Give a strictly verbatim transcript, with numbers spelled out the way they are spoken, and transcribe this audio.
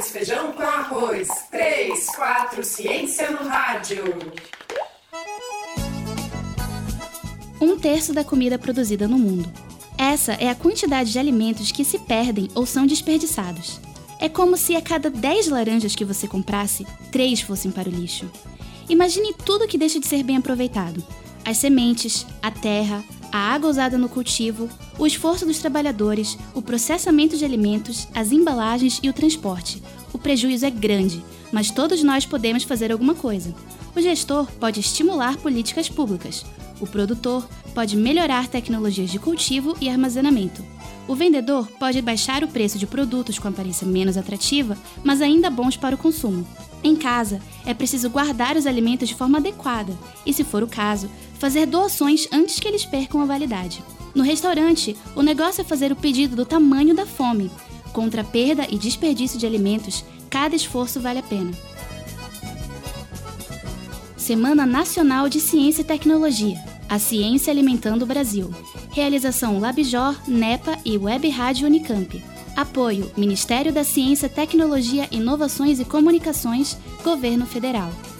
Arroz, feijão com arroz. três, quatro, ciência no rádio. Um terço da comida produzida no mundo. Essa é a quantidade de alimentos que se perdem ou são desperdiçados. É como se a cada dez laranjas que você comprasse, três fossem para o lixo. Imagine tudo que deixa de ser bem aproveitado. As sementes, a terra, a água usada no cultivo, o esforço dos trabalhadores, o processamento de alimentos, as embalagens e o transporte. O prejuízo é grande, mas todos nós podemos fazer alguma coisa. O gestor pode estimular políticas públicas. O produtor pode melhorar tecnologias de cultivo e armazenamento. O vendedor pode baixar o preço de produtos com aparência menos atrativa, mas ainda bons para o consumo. Em casa, é preciso guardar os alimentos de forma adequada e, se for o caso, fazer doações antes que eles percam a validade. No restaurante, o negócio é fazer o pedido do tamanho da fome. Contra a perda e desperdício de alimentos, cada esforço vale a pena. Semana Nacional de Ciência e Tecnologia. A Ciência Alimentando o Brasil. Realização Labjor, NEPA e Web Rádio Unicamp. Apoio Ministério da Ciência, Tecnologia, Inovações e Comunicações, Governo Federal.